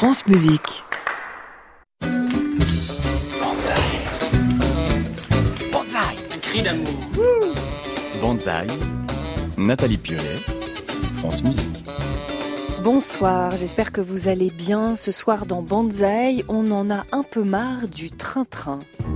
France Musique. Banzai. Banzai. Un cri d'amour. Banzai. Nathalie Pieulet. France Musique. Bonsoir, j'espère que vous allez bien. Ce soir dans Banzai, on en a un peu marre du train-train.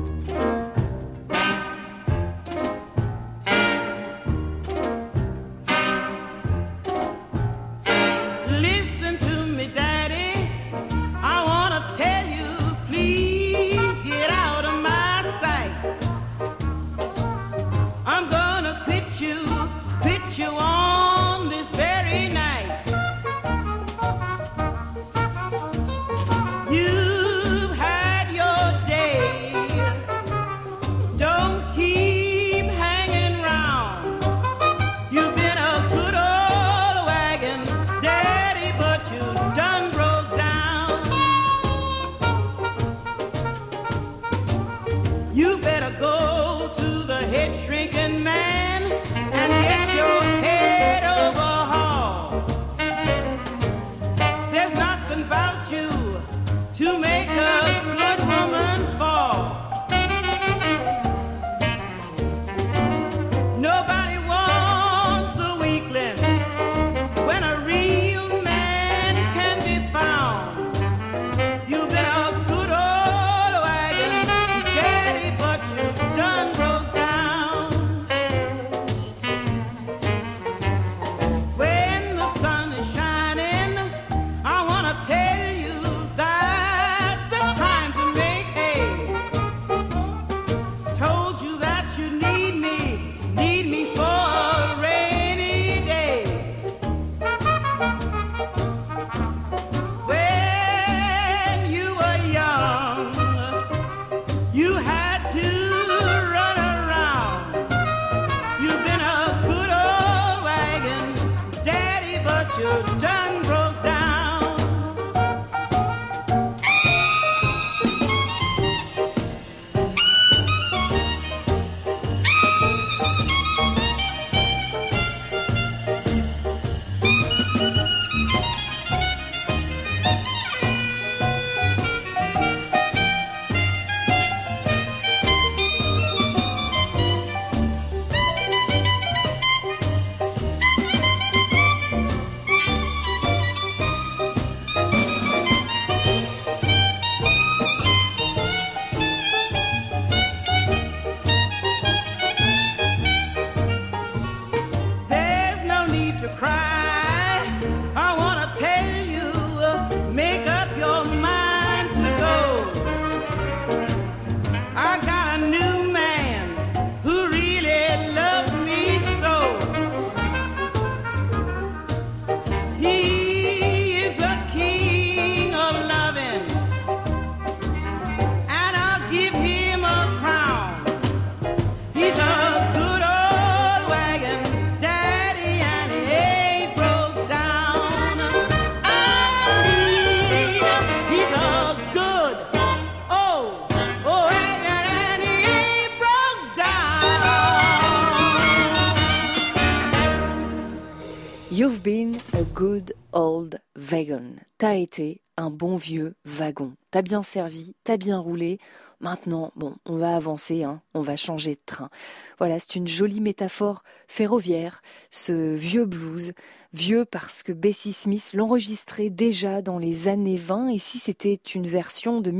You've been a good old wagon. T'as été un bon vieux wagon. T'as bien servi, t'as bien roulé. Maintenant, on va avancer, on va changer de train. Voilà, c'est une jolie métaphore ferroviaire, ce vieux blues. Vieux parce que Bessie Smith l'enregistrait déjà dans les années 20. Ici, c'était une version de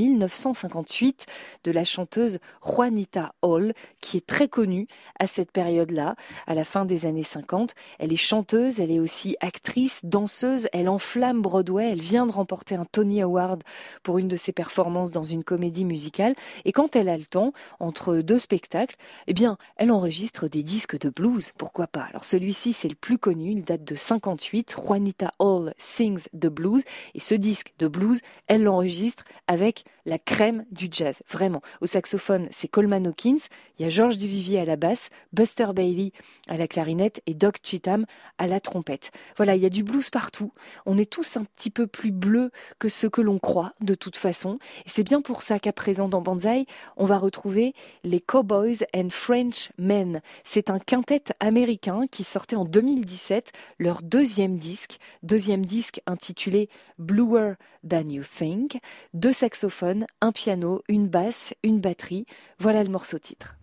1958 de la chanteuse Juanita Hall, qui est très connue à cette période-là, à la fin des années 50. Elle est chanteuse, elle est aussi actrice, danseuse, elle enflamme Broadway, elle vient de remporter un Tony Award pour une de ses performances dans une comédie musicale. Et quand elle a le temps, entre deux spectacles, elle enregistre des disques de blues, pourquoi pas. Alors celui-ci, c'est le plus connu, il date de 58, Juanita Hall Sings the Blues, et ce disque de blues, elle l'enregistre avec la crème du jazz, vraiment. Au saxophone, c'est Coleman Hawkins, il y a Georges Duvivier à la basse, Buster Bailey à la clarinette et Doc Cheatham à la trompette. Voilà, il y a du blues partout, On est tous un petit peu plus bleus que ce que l'on croit, de toute façon. Et c'est bien pour ça qu'à présent, dans Banzai, on va retrouver les Cowboys and Frenchmen. C'est un quintet américain qui sortait en 2017 leur deuxième disque intitulé Bluer Than You Think. 2 saxophones, un piano, une basse, une batterie. Voilà le morceau titre.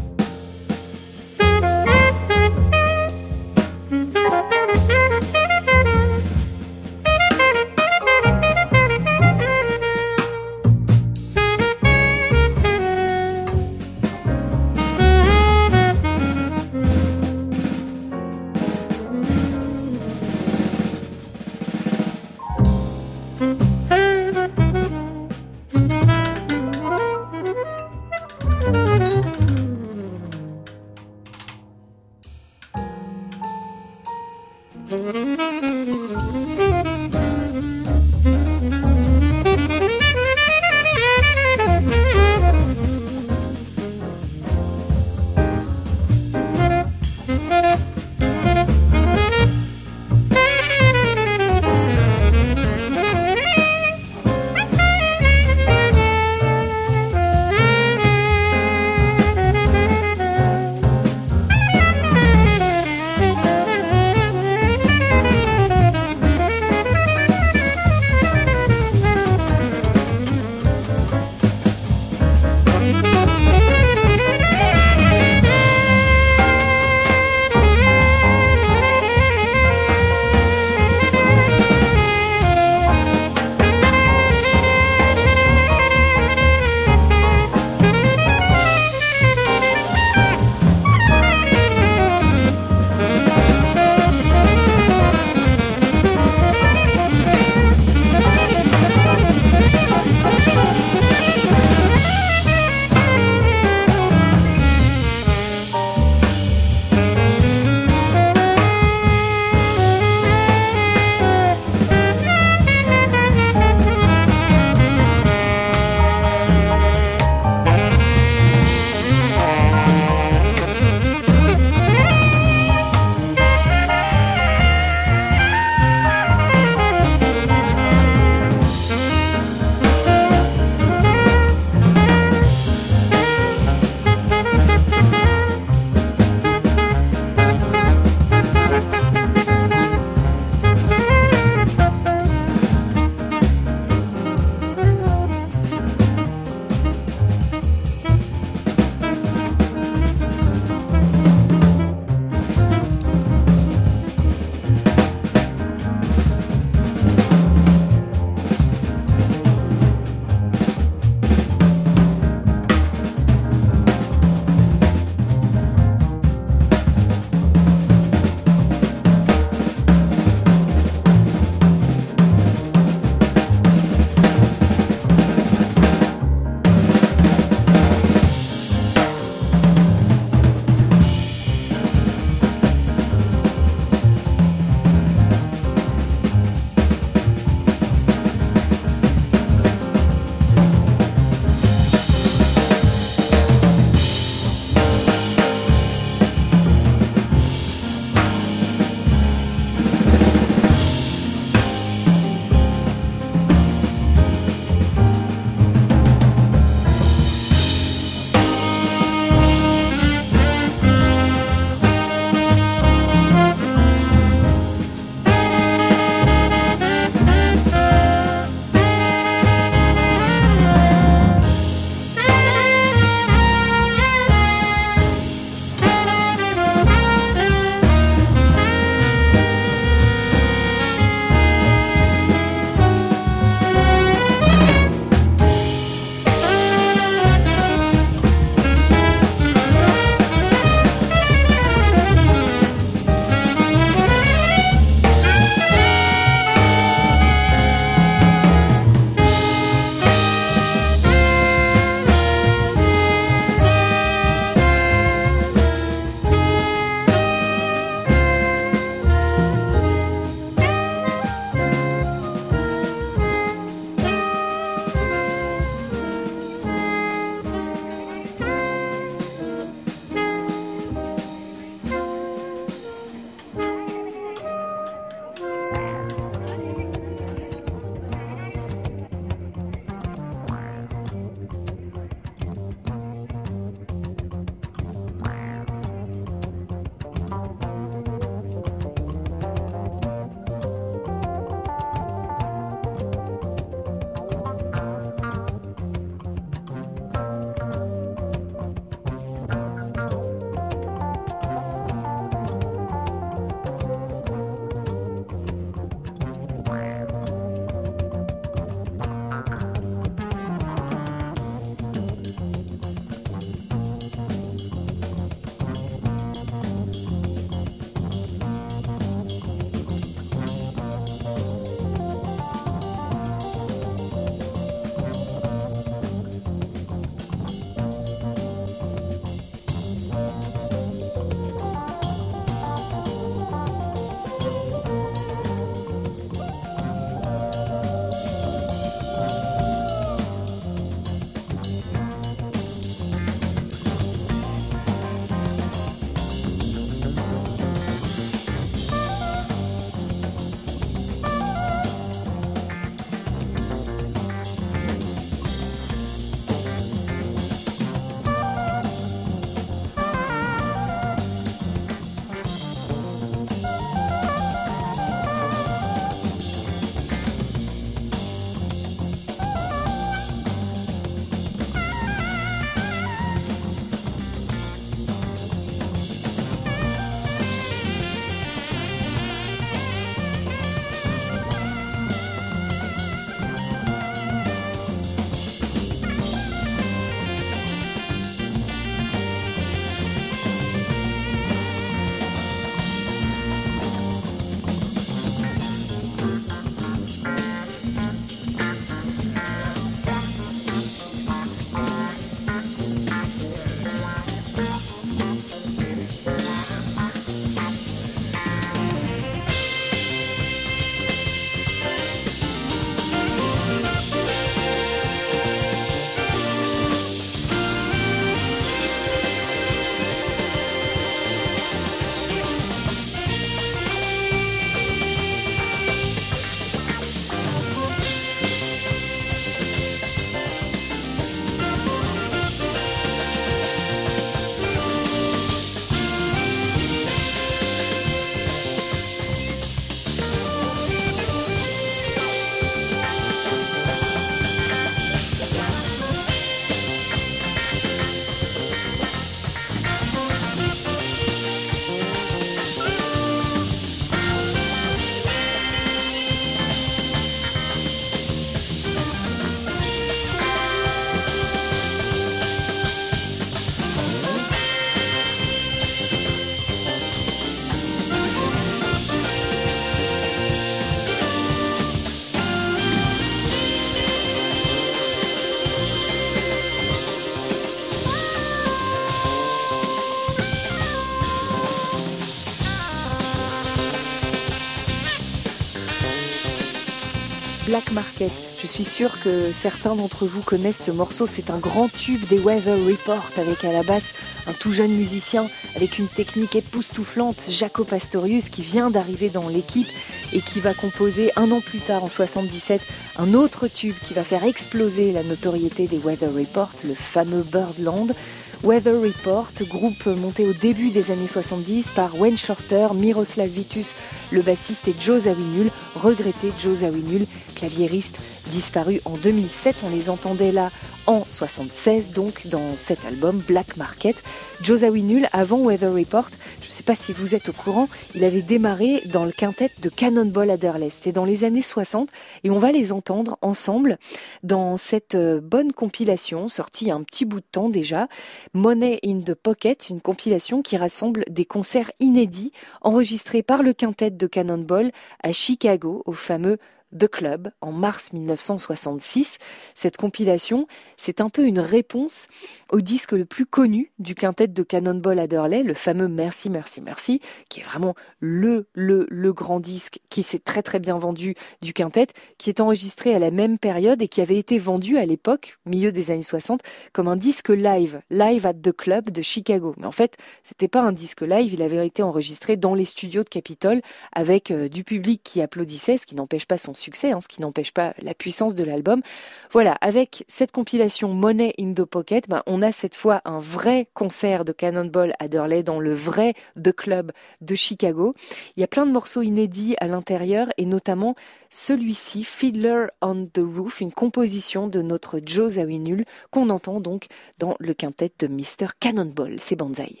Black Market. Je suis sûre que certains d'entre vous connaissent ce morceau. C'est un grand tube des Weather Report avec à la basse un tout jeune musicien avec une technique époustouflante, Jaco Pastorius, qui vient d'arriver dans l'équipe et qui va composer un an plus tard, en 77, un autre tube qui va faire exploser la notoriété des Weather Report, le fameux Birdland. Weather Report, groupe monté au début des années 70 par Wayne Shorter, Miroslav Vitus, le bassiste, et Joe Zawinul, regretté Joe Zawinul, claviériste disparu en 2007. On les entendait là en 76, donc dans cet album Black Market. Joe Zawinul, avant Weather Report, je ne sais pas si vous êtes au courant, il avait démarré dans le quintet de Cannonball Adderley. C'était dans les années 60 et on va les entendre ensemble dans cette bonne compilation sortie il y a un petit bout de temps déjà, Money in the Pocket, une compilation qui rassemble des concerts inédits enregistrés par le quintet de Cannonball à Chicago, au fameux The Club, en mars 1966. Cette compilation, c'est un peu une réponse au disque le plus connu du quintet de Cannonball Adderley, le fameux Merci, Merci, Merci, qui est vraiment le grand disque qui s'est très très bien vendu du quintet, qui est enregistré à la même période et qui avait été vendu à l'époque, milieu des années 60, comme un disque live at the Club de Chicago. Mais en fait, c'était pas un disque live, il avait été enregistré dans les studios de Capitol avec du public qui applaudissait, ce qui n'empêche pas son succès, ce qui n'empêche pas la puissance de l'album. Voilà, avec cette compilation Money in the Pocket, on a cette fois un vrai concert de Cannonball Adderley dans le vrai The Club de Chicago. Il y a plein de morceaux inédits à l'intérieur et notamment celui-ci, Fiddler on the Roof, une composition de notre Joe Zawinul qu'on entend donc dans le quintet de Mr. Cannonball. C'est Banzai.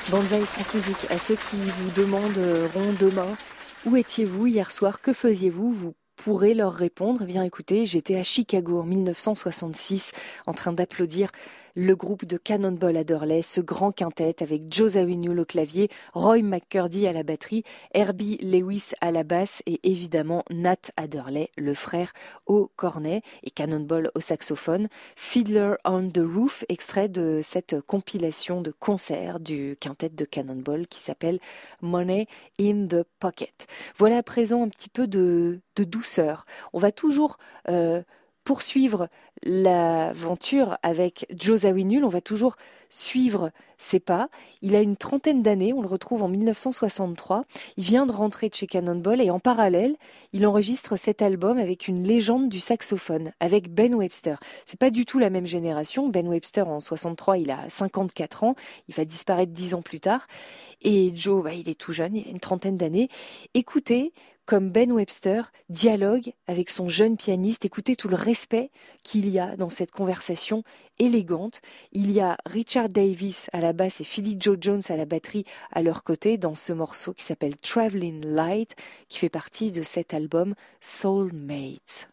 Banzai France Musique, à ceux qui vous demanderont demain où étiez-vous hier soir, que faisiez-vous, vous pourrez leur répondre. Eh bien écoutez, j'étais à Chicago en 1966 en train d'applaudir le groupe de Cannonball Adderley, ce grand quintet avec Joe Zawinul au clavier, Roy McCurdy à la batterie, Herbie Lewis à la basse et évidemment Nat Adderley, le frère, au cornet et Cannonball au saxophone. Fiddler on the Roof, extrait de cette compilation de concerts du quintet de Cannonball qui s'appelle Money in the Pocket. Voilà à présent un petit peu de douceur. On va toujours poursuivre l'aventure avec Joe Zawinul, on va toujours suivre ses pas. Il a une trentaine d'années, on le retrouve en 1963. Il vient de rentrer de chez Cannonball et en parallèle, il enregistre cet album avec une légende du saxophone, avec Ben Webster. C'est pas du tout la même génération. Ben Webster en 63, il a 54 ans, il va disparaître 10 ans plus tard. Et Joe, il est tout jeune, il a une trentaine d'années. Écoutez comme Ben Webster dialogue avec son jeune pianiste. Écoutez tout le respect qu'il y a dans cette conversation élégante. Il y a Richard Davis à la basse et Philly Joe Jones à la batterie à leur côté dans ce morceau qui s'appelle Traveling Light, qui fait partie de cet album Soulmates.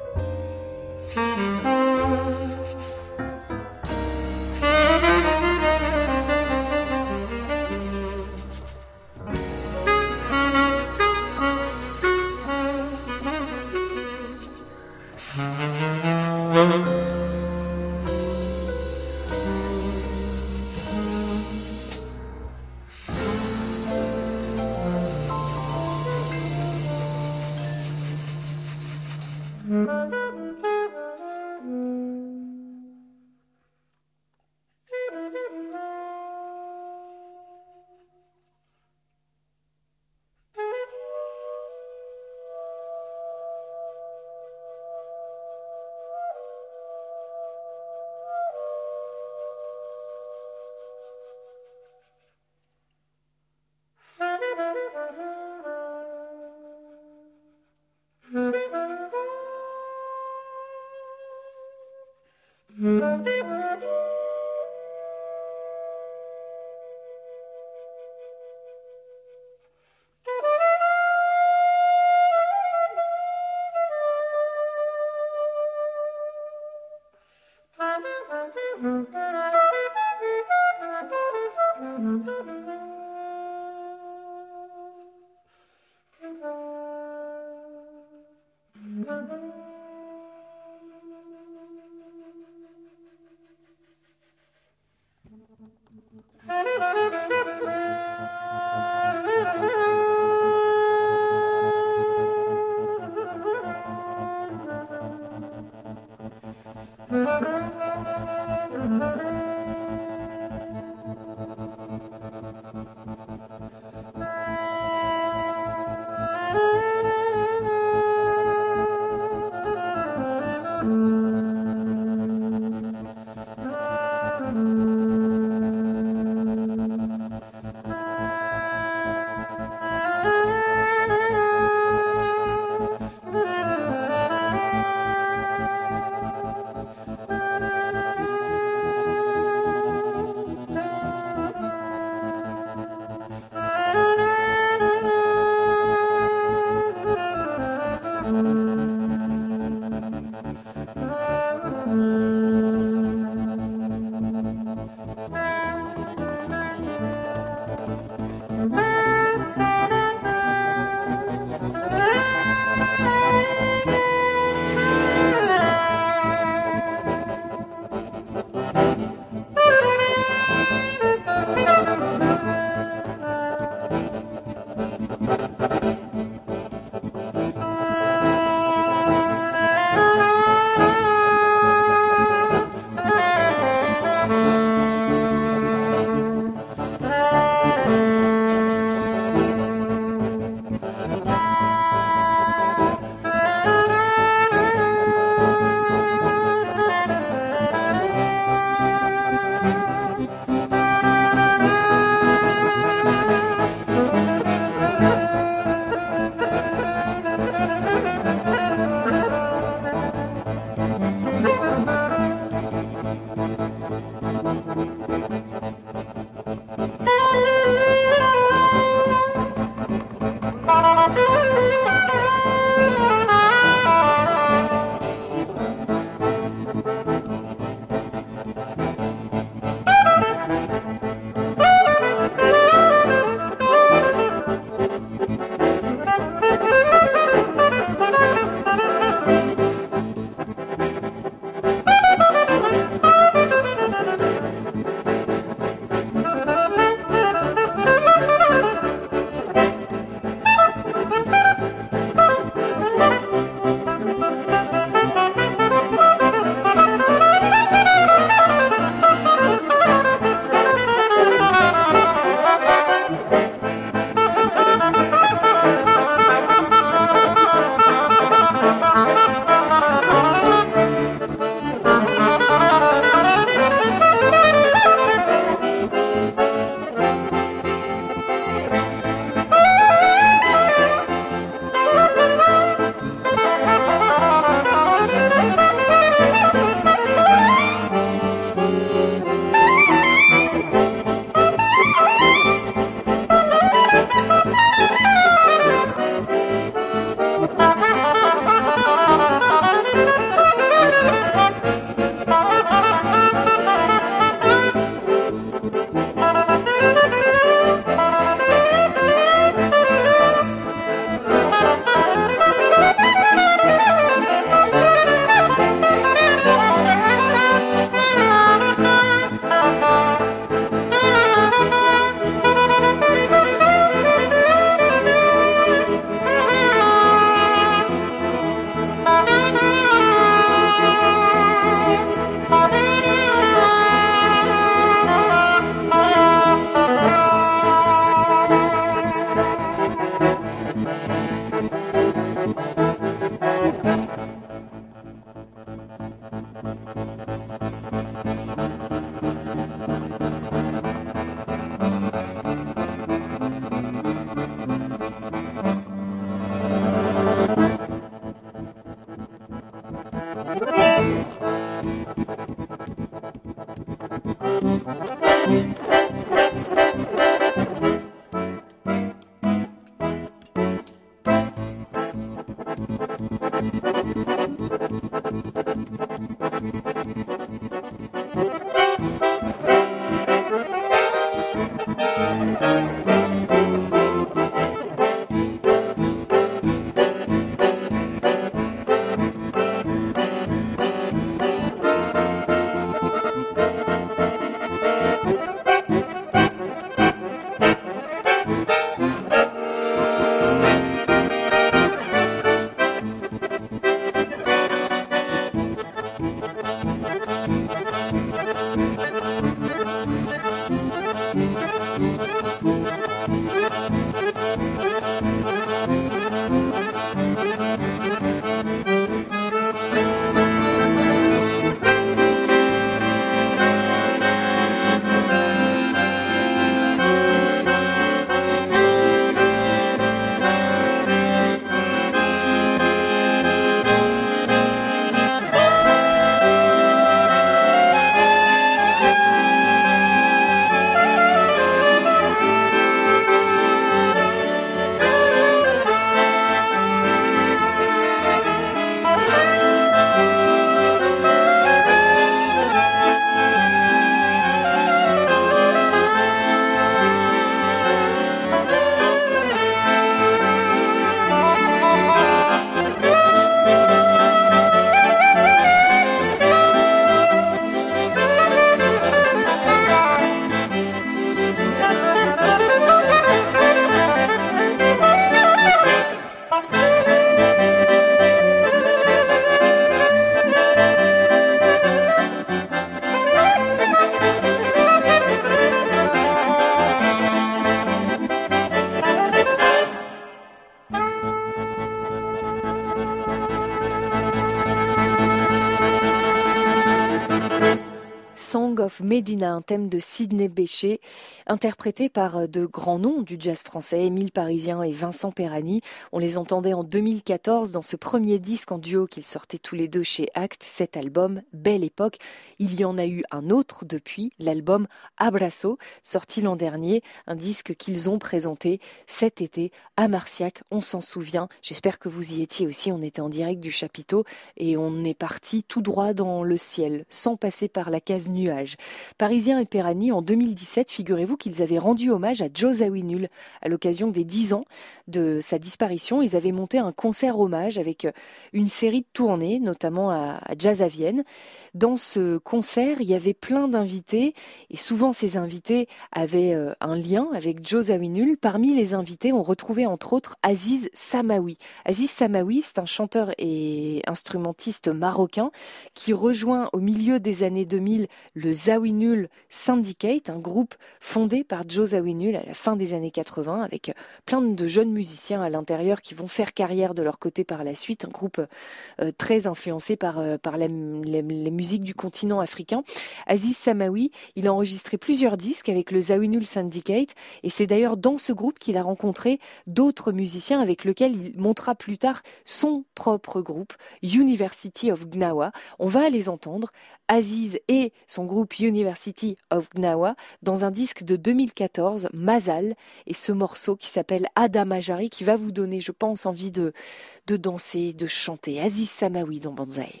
of Medina, un thème de Sidney Bechet, interprété par de grands noms du jazz français, Émile Parisien et Vincent Perani. On les entendait en 2014 dans ce premier disque en duo qu'ils sortaient tous les deux chez Actes, cet album Belle Époque. Il y en a eu un autre depuis, l'album Abraço, sorti l'an dernier, un disque qu'ils ont présenté cet été à Marciac, on s'en souvient. J'espère que vous y étiez aussi, on était en direct du chapiteau et on est parti tout droit dans le ciel, sans passer par la case nuage. Parisien et Perani, en 2017, figurez-vous qu'ils avaient rendu hommage à Joe Zawinul à l'occasion des 10 ans de sa disparition. Ils avaient monté un concert hommage avec une série de tournées, notamment à Jazz à Vienne. Dans ce concert, il y avait plein d'invités et souvent ces invités avaient un lien avec Joe Zawinul. Parmi les invités, on retrouvait entre autres Aziz Samawi. Aziz Samawi, c'est un chanteur et instrumentiste marocain qui rejoint au milieu des années 2000 le Zawinul Syndicate, un groupe fondé par Joe Zawinul à la fin des années 80 avec plein de jeunes musiciens à l'intérieur qui vont faire carrière de leur côté par la suite, un groupe très influencé par les musiques du continent africain. Aziz Samawi, il a enregistré plusieurs disques avec le Zawinul Syndicate et c'est d'ailleurs dans ce groupe qu'il a rencontré d'autres musiciens avec lesquels il montera plus tard son propre groupe, University of Gnawa. On va les entendre, Aziz et son groupe University of Gnawa, dans un disque de 2014, Mazal, et ce morceau qui s'appelle Adamajari, qui va vous donner, je pense, envie de danser, de chanter. Aziz Samawi dans Banzai.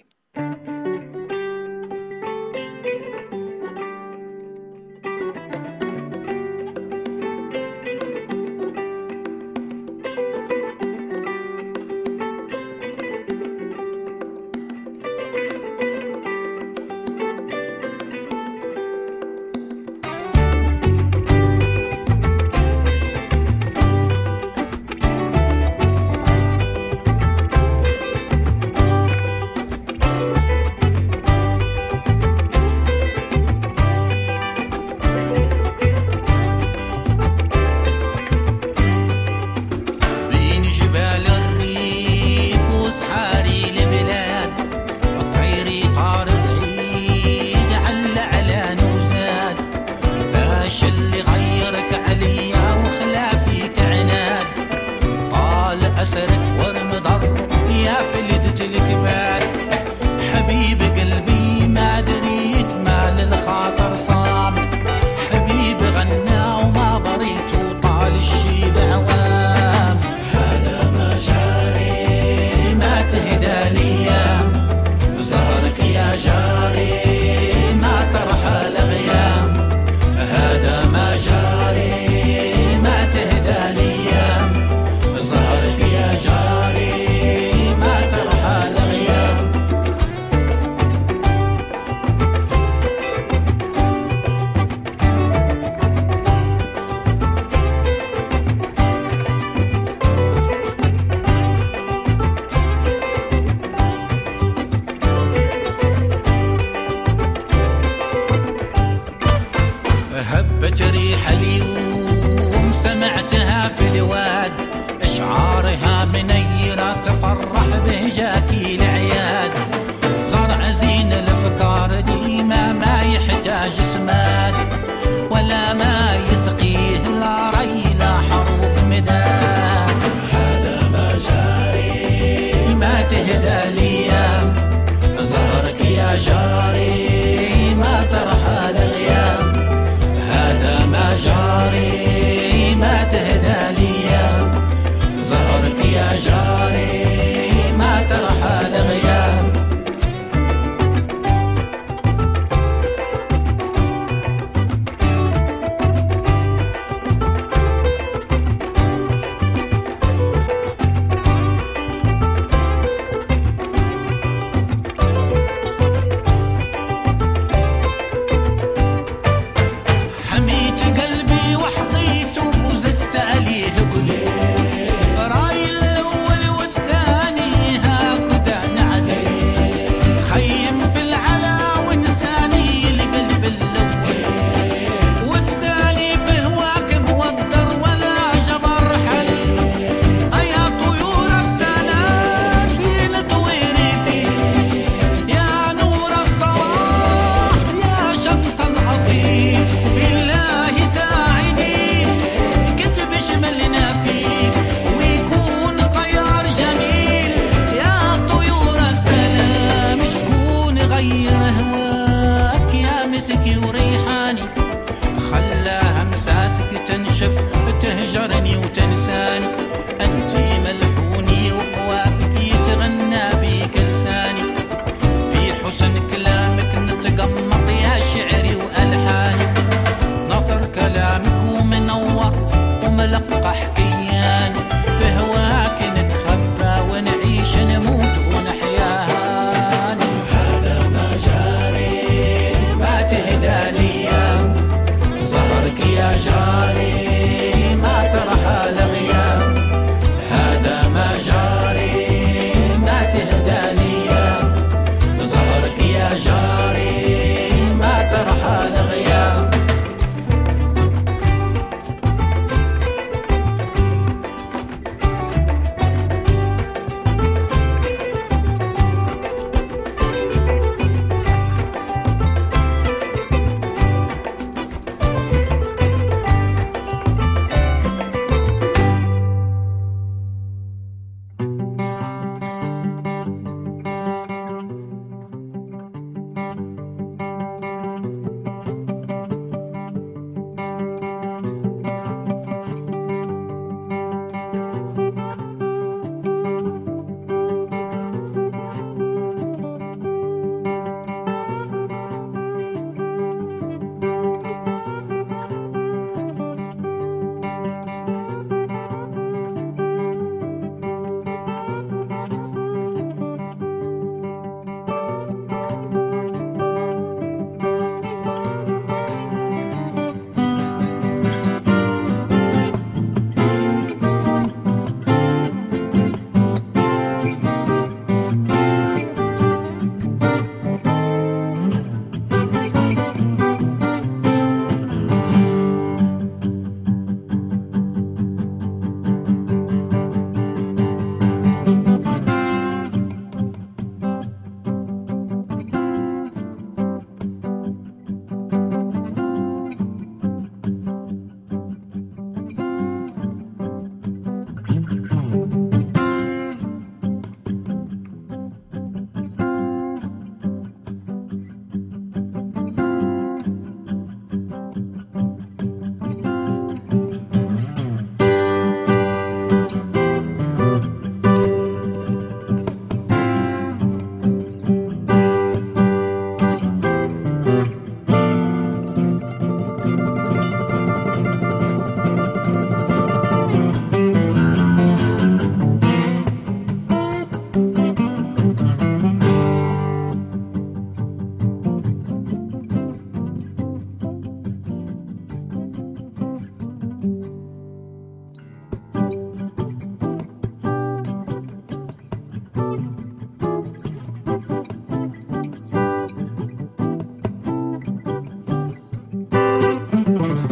جاري ما ترحل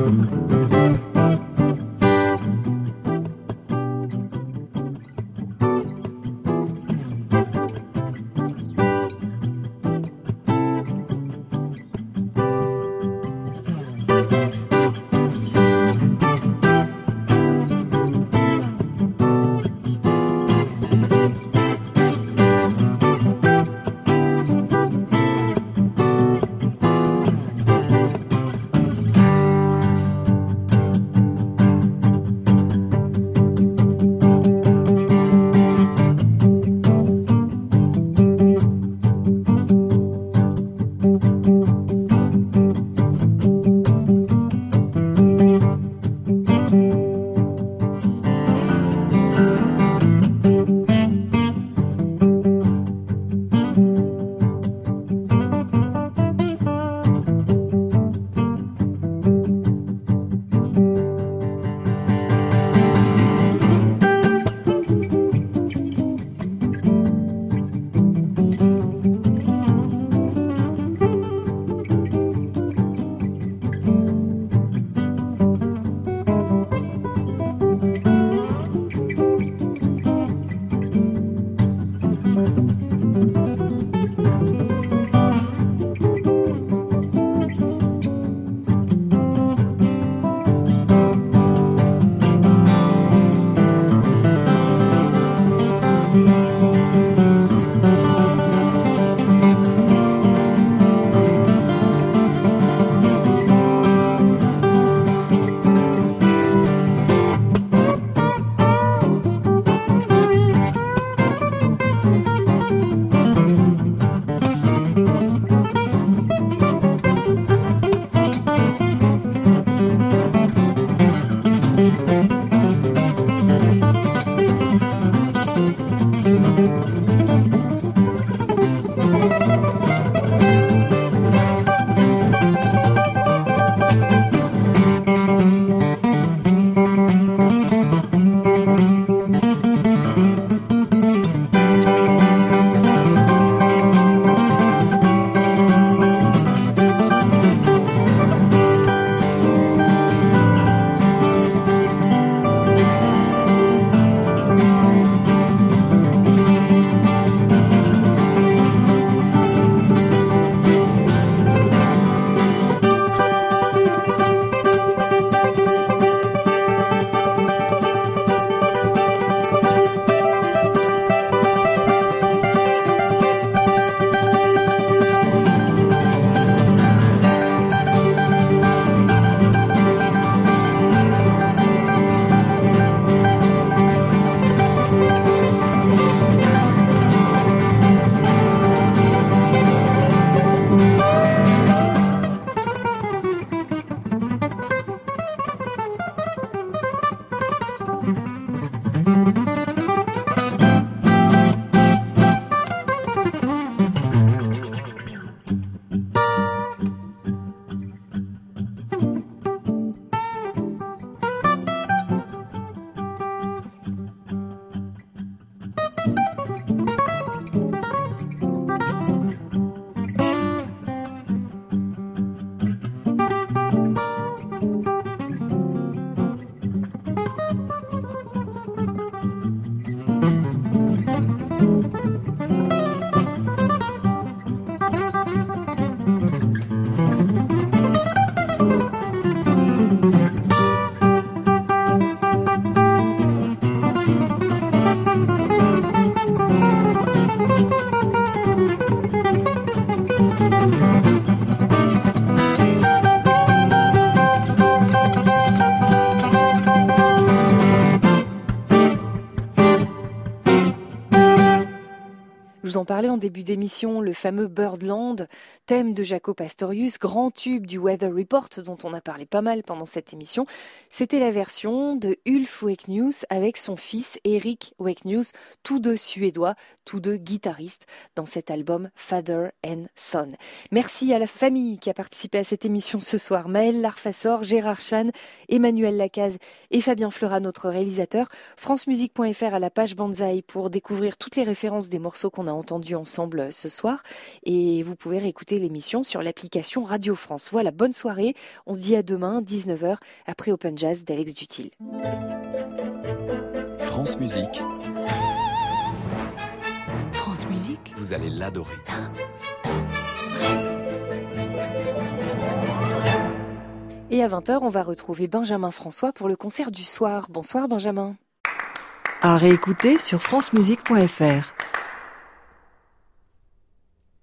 Je vous en parlais en début d'émission, le fameux Birdland, thème de Jaco Pastorius, grand tube du Weather Report dont on a parlé pas mal pendant cette émission. C'était la version de Ulf Wekneus avec son fils Erik Wekneus, tous deux suédois, tous deux guitaristes dans cet album Father and Son. Merci à la famille qui a participé à cette émission ce soir, Maël Larfassor, Gérard Chan, Emmanuel Lacaze et Fabien Fleurat, notre réalisateur. francemusique.fr à la page Banzai pour découvrir toutes les références des morceaux qu'on a entendu ensemble ce soir. Et vous pouvez réécouter l'émission sur l'application Radio France. Voilà, bonne soirée. On se dit à demain, 19h, après Open Jazz d'Alex Dutil. France Musique. France Musique. Vous allez l'adorer. Et à 20h, on va retrouver Benjamin François pour le concert du soir. Bonsoir Benjamin. À réécouter sur francemusique.fr.